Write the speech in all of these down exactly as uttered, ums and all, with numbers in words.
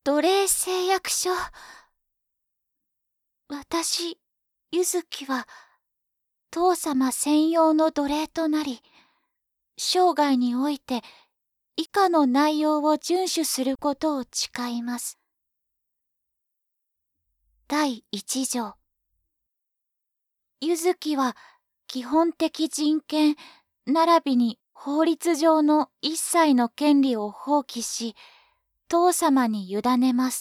奴隷誓約書。私、ゆずきは、父様専用の奴隷となり、生涯において以下の内容を遵守することを誓います。だいいち条。ゆずきは基本的人権並びに法律上の一切の権利を放棄し、父様に委ねます。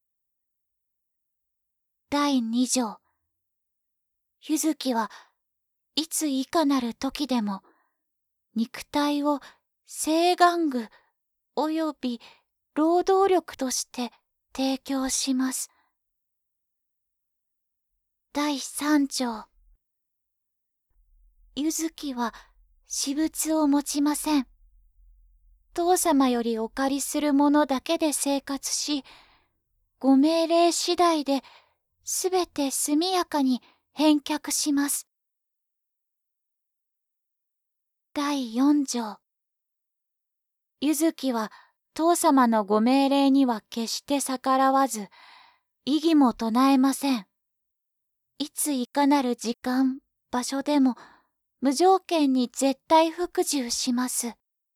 だいに条。ゆずきはいついかなる時でも、肉体を性玩具および労働力として提供します。だいさん条。ゆずきは私物を持ちません。父様よりお借りするものだけで生活し、ご命令次第ですべて速やかに返却します。だいよん条。ゆずきは父様のご命令には決して逆らわず、異議も唱えません。いついかなる時間、場所でも無条件に絶対服従します。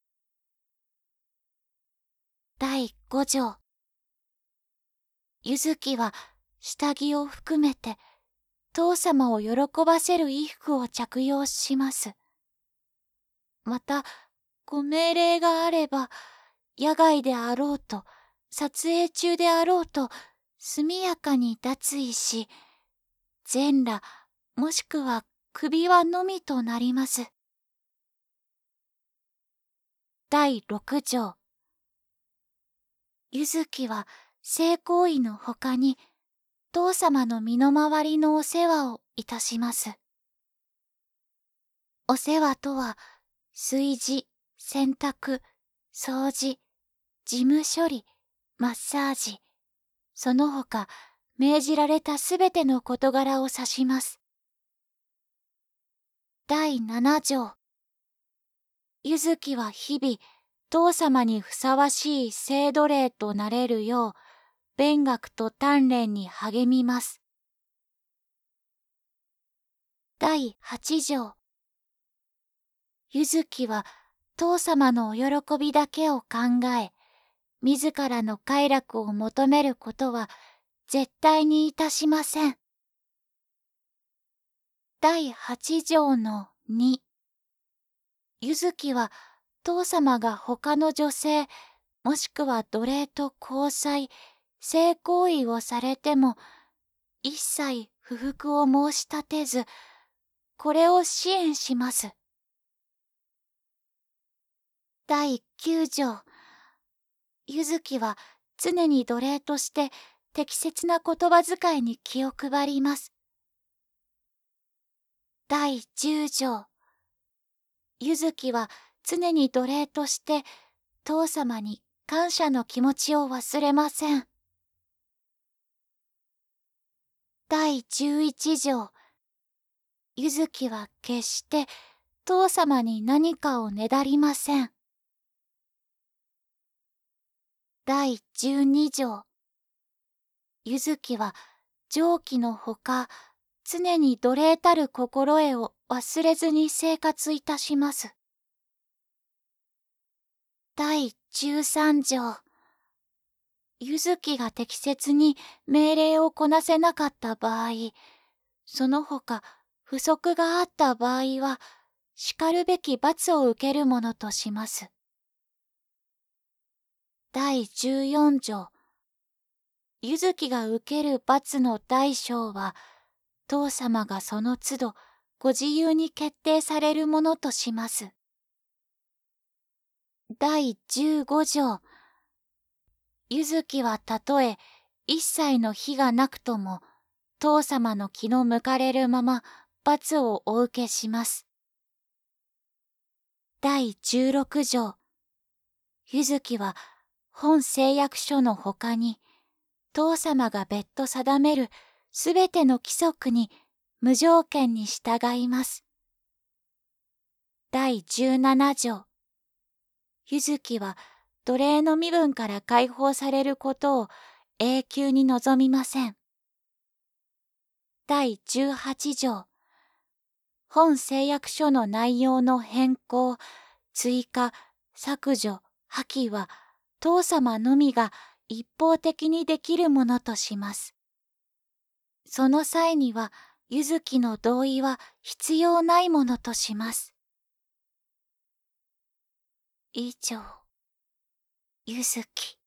だいご条。ゆずきは下着を含めて父様を喜ばせる衣服を着用します。また、ご命令があれば、野外であろうと、撮影中であろうと、速やかに脱衣し、全裸もしくは首輪のみとなります。だいろく条。ゆずきは性行為のほかに、父様の身の回りのお世話をいたします。お世話とは、炊事、洗濯、掃除、事務処理、マッサージ、その他命じられたすべての事柄を指します。だいなな条。ゆずきは日々、父様にふさわしい性奴隷となれるよう、勉学と鍛錬に励みます。だいはち条。ゆずきは父様のお喜びだけを考え、自らの快楽を求めることは絶対にいたしません。だいはち条のに。ゆずきは父様が他の女性もしくは奴隷と交際、性行為をされても一切不服を申し立てず、これを支援します。だいきゅう条。ゆずきは常に奴隷として適切な言葉遣いに気を配ります。だいじゅう条。ゆずきは常に奴隷として父様に感謝の気持ちを忘れません。だいじゅういち条。ゆずきは決して父様に何かをねだりません。だいじゅうに条。ゆずきは上記のほか、常に奴隷たる心得を忘れずに生活いたします。だいじゅうさん条。ゆずきが適切に命令をこなせなかった場合、その他不足があった場合は、叱るべき罰を受けるものとします。だいじゅうよん条。ゆずきが受ける罰の大小は、父様がその都度ご自由に決定されるものとします。だいじゅうご条。ゆずきはたとえ一切の非がなくとも、父様の気の向かれるまま罰をお受けします。だいじゅうろく条。ゆずきは本誓約書のほかに、父様が別途定めるすべての規則に無条件に従います。だいじゅうなな条。ゆずきは奴隷の身分から解放されることを永久に望みません。だいじゅうはち条、本誓約書の内容の変更、追加、削除、破棄は、当様のみが一方的にできるものとします。その際には、柚木の同意は必要ないものとします。以上、柚木。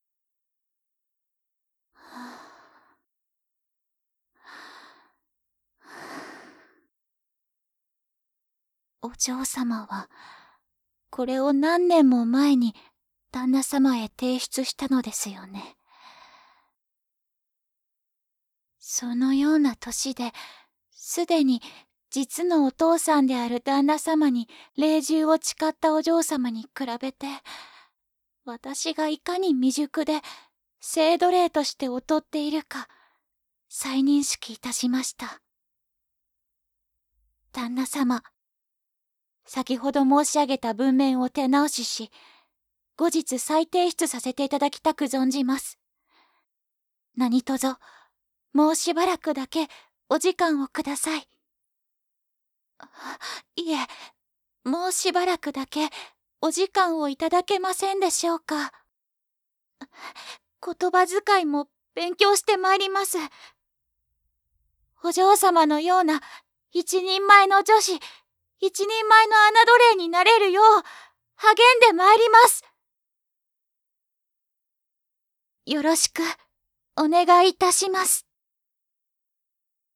お嬢様は、これを何年も前に旦那様へ提出したのですよね。そのような年で、すでに実のお父さんである旦那様に霊獣を誓ったお嬢様に比べて、私がいかに未熟で性奴隷として劣っているか、再認識いたしました。旦那様、先ほど申し上げた文面を手直しし、後日再提出させていただきたく存じます。何卒、もうしばらくだけお時間をください。いえ、もうしばらくだけお時間をいただけませんでしょうか。言葉遣いも勉強してまいります。お嬢様のような一人前の女子、一人前の侮れになれるよう励んでまいります。よろしくお願いいたします。